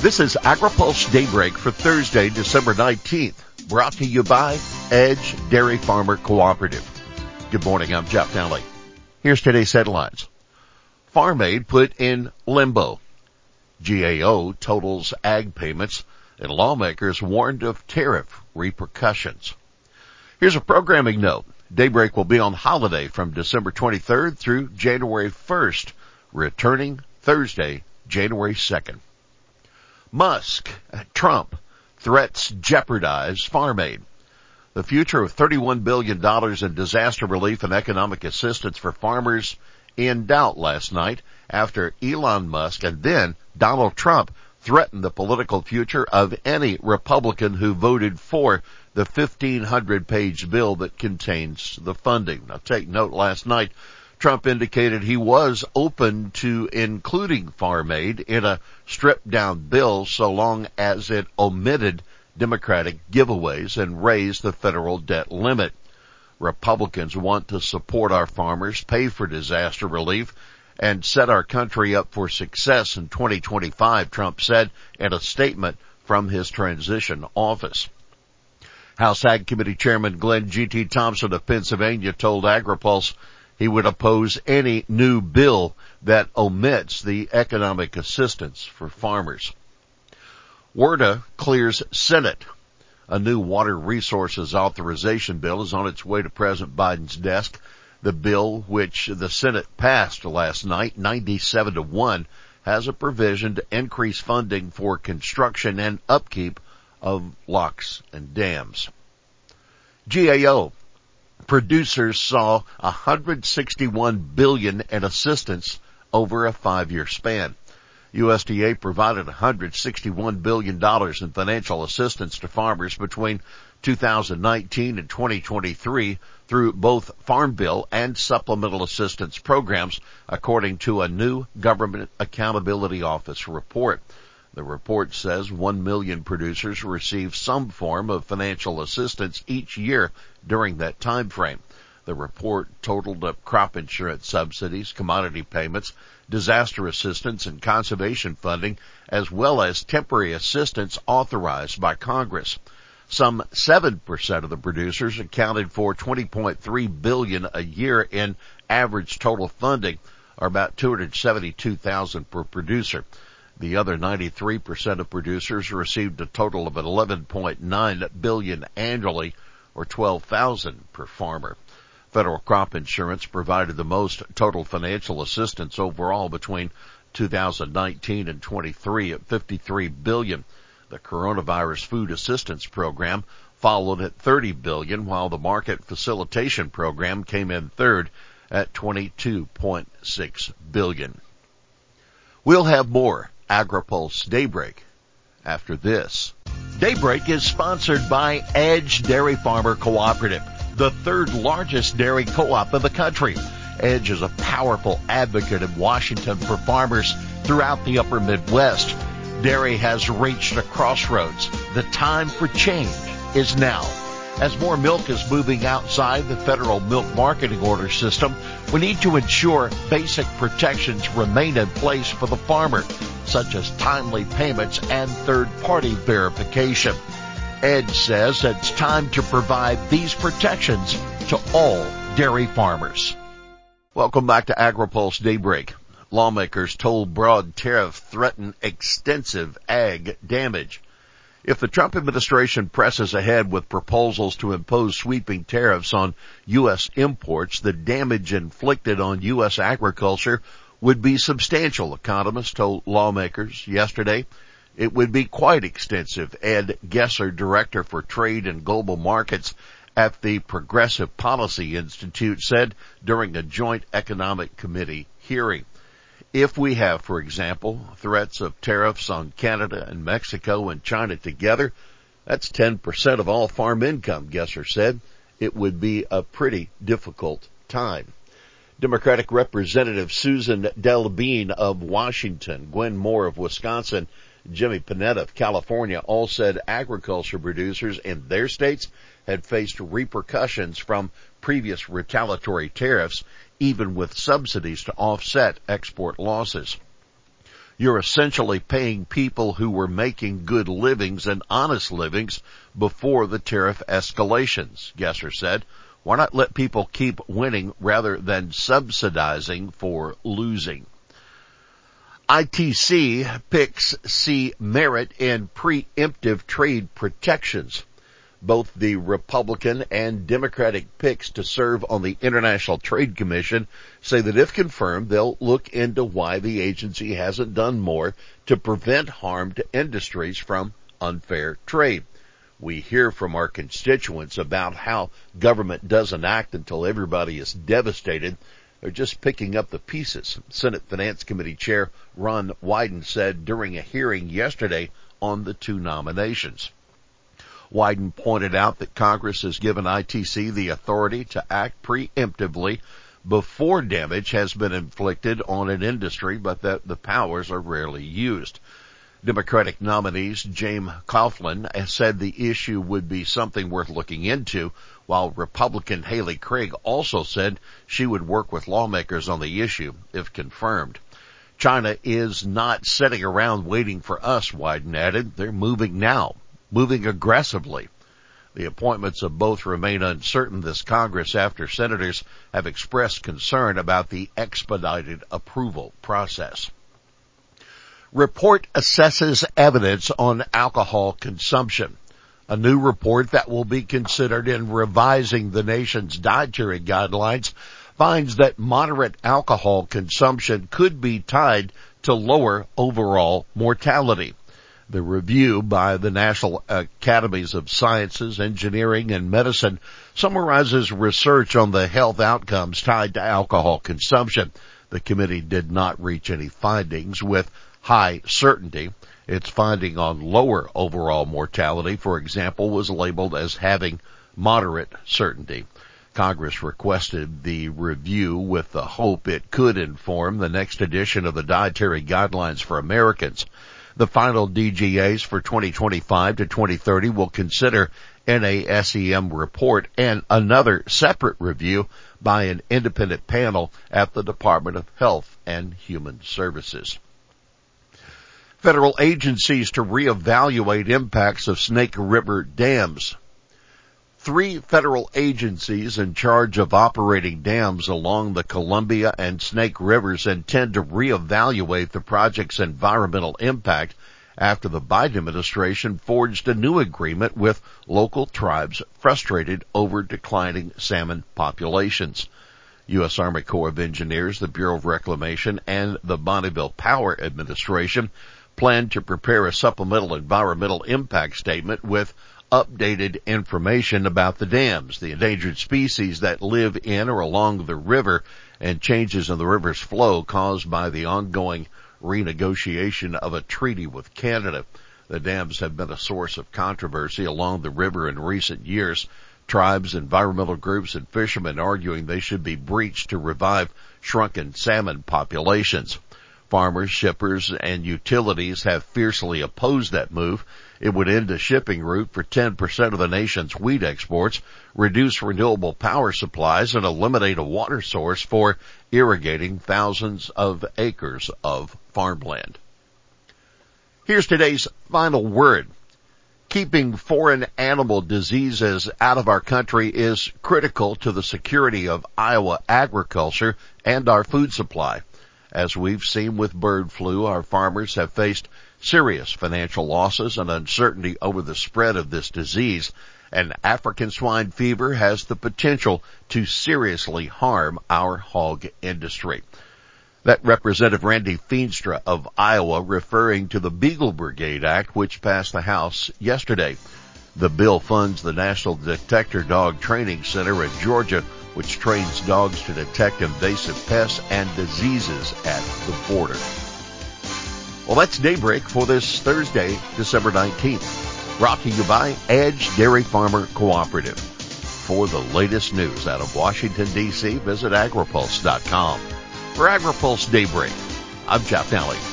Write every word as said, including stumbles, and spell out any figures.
This is AgriPulse Daybreak for Thursday, December nineteenth, brought to you by Edge Dairy Farmer Cooperative. Good morning, I'm Jeff Nally. Here's today's headlines. Farm Aid put in limbo. G A O totals ag payments, and lawmakers warned of tariff repercussions. Here's a programming note. Daybreak will be on holiday from December twenty-third through January first, returning Thursday, January second. Musk, Trump, threats jeopardize Farm Aid. The future of thirty-one billion dollars in disaster relief and economic assistance for farmers in doubt last night after Elon Musk and then Donald Trump threatened the political future of any Republican who voted for the fifteen hundred page bill that contains the funding. Now take note, last night Trump indicated he was open to including Farm Aid in a stripped-down bill so long as it omitted Democratic giveaways and raised the federal debt limit. Republicans want to support our farmers, pay for disaster relief, and set our country up for success in twenty twenty-five, Trump said in a statement from his transition office. House Ag Committee Chairman Glenn G T. Thompson of Pennsylvania told AgriPulse he would oppose any new bill that omits the economic assistance for farmers. WRDA clears Senate. A new water resources authorization bill is on its way to President Biden's desk. The bill, which the Senate passed last night, ninety-seven to one, has a provision to increase funding for construction and upkeep of locks and dams. G A O. Producers saw one hundred sixty-one billion dollars in assistance over a five-year span. U S D A provided one hundred sixty-one billion dollars in financial assistance to farmers between two thousand nineteen and twenty twenty-three through both Farm Bill and supplemental assistance programs, according to a new Government Accountability Office report. The report says one million producers received some form of financial assistance each year during that time frame. The report totaled up crop insurance subsidies, commodity payments, disaster assistance, and conservation funding, as well as temporary assistance authorized by Congress. Some seven percent of the producers accounted for twenty point three billion dollars a year in average total funding, or about two hundred seventy-two thousand dollars per producer. The other ninety-three percent of producers received a total of eleven point nine billion dollars annually, or twelve thousand dollars per farmer. Federal crop insurance provided the most total financial assistance overall between two thousand nineteen and twenty-three at fifty-three billion dollars. The coronavirus food assistance program followed at thirty billion dollars, while the market facilitation program came in third at twenty-two point six billion dollars. We'll have more AgriPulse Daybreak after this. Daybreak is sponsored by Edge Dairy Farmer Cooperative, the third largest dairy co-op in the country. Edge is a powerful advocate in Washington for farmers throughout the upper Midwest. Dairy has reached a crossroads. The time for change is now. As more milk is moving outside the federal milk marketing order system, we need to ensure basic protections remain in place for the farmer, such as timely payments and third-party verification. Edge says it's time to provide these protections to all dairy farmers. Welcome back to AgriPulse Daybreak. Lawmakers told broad tariff threaten extensive ag damage. If the Trump administration presses ahead with proposals to impose sweeping tariffs on U S imports, the damage inflicted on U S agriculture would be substantial, economists told lawmakers yesterday. It would be quite extensive, Ed Gesser, director for trade and global markets at the Progressive Policy Institute, said during a joint economic committee hearing. If we have, for example, threats of tariffs on Canada and Mexico and China together, that's ten percent of all farm income, Gesser said. It would be a pretty difficult time. Democratic Representative Susan Delbene of Washington, Gwen Moore of Wisconsin, Jimmy Panetta of California all said agriculture producers in their states had faced repercussions from previous retaliatory tariffs, even with subsidies to offset export losses. You're essentially paying people who were making good livings and honest livings before the tariff escalations, Gesser said. Why not let people keep winning rather than subsidizing for losing? I T C picks see merit in preemptive trade protections. Both the Republican and Democratic picks to serve on the International Trade Commission say that if confirmed, they'll look into why the agency hasn't done more to prevent harm to industries from unfair trade. We hear from our constituents about how government doesn't act until everybody is devastated. They're just picking up the pieces. Senate Finance Committee Chair Ron Wyden said during a hearing yesterday on the two nominations. Wyden pointed out that Congress has given I T C the authority to act preemptively before damage has been inflicted on an industry, but that the powers are rarely used. Democratic nominees James Coughlin said the issue would be something worth looking into, while Republican Haley Craig also said she would work with lawmakers on the issue if confirmed. China is not sitting around waiting for us, Wyden added. They're moving now. Moving aggressively. The appointments of both remain uncertain this Congress after senators have expressed concern about the expedited approval process. Report assesses evidence on alcohol consumption. A new report that will be considered in revising the nation's dietary guidelines finds that moderate alcohol consumption could be tied to lower overall mortality. The review by the National Academies of Sciences, Engineering, and Medicine summarizes research on the health outcomes tied to alcohol consumption. The committee did not reach any findings with high certainty. Its finding on lower overall mortality, for example, was labeled as having moderate certainty. Congress requested the review with the hope it could inform the next edition of the Dietary Guidelines for Americans. The final D G As for twenty twenty-five to twenty thirty will consider N A S E M report and another separate review by an independent panel at the Department of Health and Human Services. Federal agencies to reevaluate impacts of Snake River dams. Three federal agencies in charge of operating dams along the Columbia and Snake Rivers intend to reevaluate the project's environmental impact after the Biden administration forged a new agreement with local tribes frustrated over declining salmon populations. U S Army Corps of Engineers, the Bureau of Reclamation, and the Bonneville Power Administration plan to prepare a supplemental environmental impact statement with updated information about the dams, the endangered species that live in or along the river, and changes in the river's flow caused by the ongoing renegotiation of a treaty with Canada. The dams have been a source of controversy along the river in recent years. Tribes, environmental groups, and fishermen arguing they should be breached to revive shrunken salmon populations. Farmers, shippers, and utilities have fiercely opposed that move. It would end a shipping route for ten percent of the nation's wheat exports, reduce renewable power supplies, and eliminate a water source for irrigating thousands of acres of farmland. Here's today's final word. Keeping foreign animal diseases out of our country is critical to the security of Iowa agriculture and our food supply. As we've seen with bird flu, our farmers have faced serious financial losses and uncertainty over the spread of this disease, and African swine fever has the potential to seriously harm our hog industry. That Representative Randy Feenstra of Iowa referring to the Beagle Brigade Act, which passed the House yesterday. The bill funds the National Detector Dog Training Center in Georgia, which trains dogs to detect invasive pests and diseases at the border. Well, that's Daybreak for this Thursday, December nineteenth. Brought to you by Edge Dairy Farmer Cooperative. For the latest news out of Washington, D C, visit agripulse dot com. For AgriPulse Daybreak, I'm Jeff Nally.